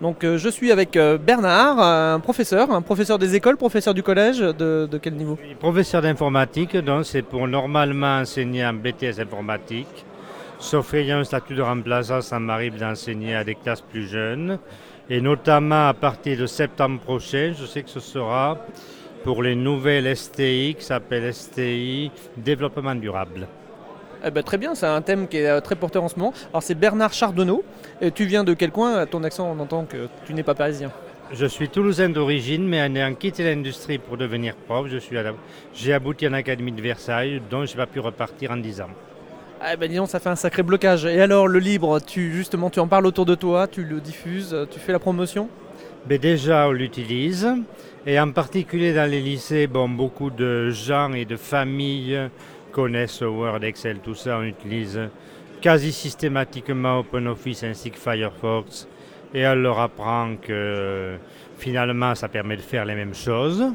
Donc je suis avec Bernard, un professeur des écoles, professeur du collège, de quel niveau? Je suis professeur d'informatique, donc c'est pour normalement enseigner en BTS informatique. Sauf ayant un statut de remplaçant, ça m'arrive d'enseigner à des classes plus jeunes. Et notamment à partir de septembre prochain, je sais que ce sera pour les nouvelles STI qui s'appellent STI Développement durable. Eh ben, très bien, c'est un thème qui est très porteur en ce moment. Alors c'est Bernard Chardonneau. Et tu viens de quel coin? À ton accent, on entend que tu n'es pas parisien. Je suis toulousain d'origine, mais en ayant quitté l'industrie pour devenir prof, j'ai abouti en Académie de Versailles, dont je n'ai pas pu repartir en 10 ans. Ah ben disons, ça fait un sacré blocage. Et alors le libre, tu en parles autour de toi, tu le diffuses, tu fais la promotion? Mais déjà, on l'utilise, et en particulier dans les lycées, bon, beaucoup de gens et de familles connaissent Word, Excel, tout ça. On utilise quasi systématiquement OpenOffice ainsi que Firefox, et on leur apprend que finalement, ça permet de faire les mêmes choses.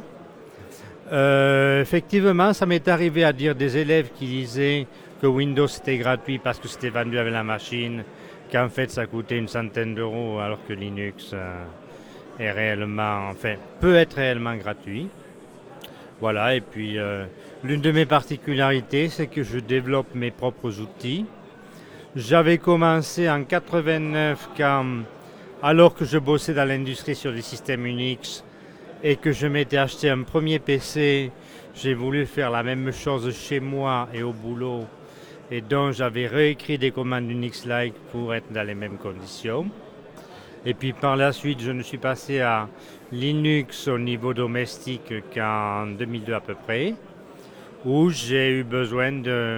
Effectivement, ça m'est arrivé à dire des élèves qui disaient que Windows était gratuit parce que c'était vendu avec la machine, qu'en fait ça coûtait une centaine d'euros alors que Linux est réellement, enfin, peut être réellement gratuit. Voilà, et puis l'une de mes particularités, c'est que je développe mes propres outils. J'avais commencé en 89 alors que je bossais dans l'industrie sur des systèmes Unix et que je m'étais acheté un premier PC, j'ai voulu faire la même chose chez moi et au boulot. Et donc j'avais réécrit des commandes Unix-like pour être dans les mêmes conditions. Et puis par la suite, je ne suis passé à Linux au niveau domestique qu'en 2002 à peu près, où j'ai eu besoin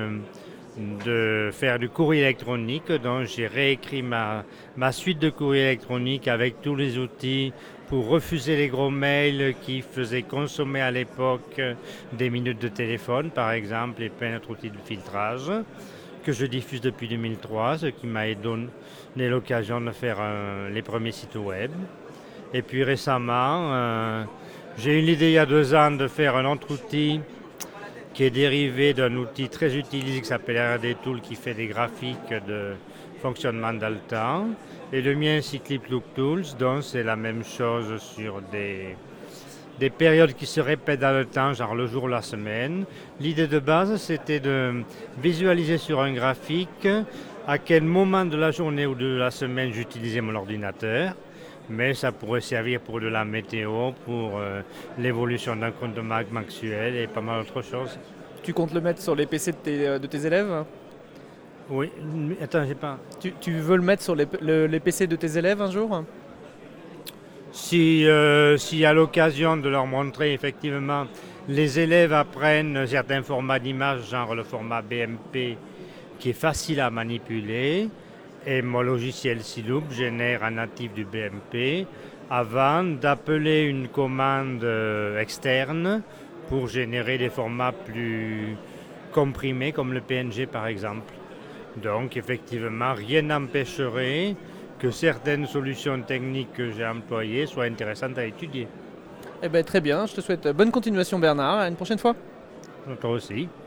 de faire du courrier électronique. Donc j'ai réécrit ma suite de courrier électronique avec tous les outils pour refuser les gros mails qui faisaient consommer à l'époque des minutes de téléphone, par exemple, et plein d'autres outils de filtrage que je diffuse depuis 2003, ce qui m'a donné l'occasion de faire les premiers sites web. Et puis récemment, j'ai eu l'idée il y a 2 ans de faire un autre outil qui est dérivé d'un outil très utilisé qui s'appelle RD Tool, qui fait des graphiques de fonctionnement dans le temps. Et le mien, c'est Cliplook Tools, donc c'est la même chose sur des périodes qui se répètent dans le temps, genre le jour ou la semaine. L'idée de base, c'était de visualiser sur un graphique à quel moment de la journée ou de la semaine j'utilisais mon ordinateur. Mais ça pourrait servir pour de la météo, pour l'évolution d'un compte de marque mensuel et pas mal d'autres choses. Tu comptes le mettre sur les PC de tes élèves? Oui, attends, j'ai pas. Tu veux le mettre sur les PC de tes élèves un jour? Si à l'occasion de leur montrer, effectivement, les élèves apprennent certains formats d'image, genre le format BMP, qui est facile à manipuler, et mon logiciel Siloop génère un natif du BMP avant d'appeler une commande externe pour générer des formats plus comprimés, comme le PNG par exemple. Donc effectivement, rien n'empêcherait que certaines solutions techniques que j'ai employées soient intéressantes à étudier. Eh ben très bien, je te souhaite bonne continuation Bernard, à une prochaine fois. Toi aussi.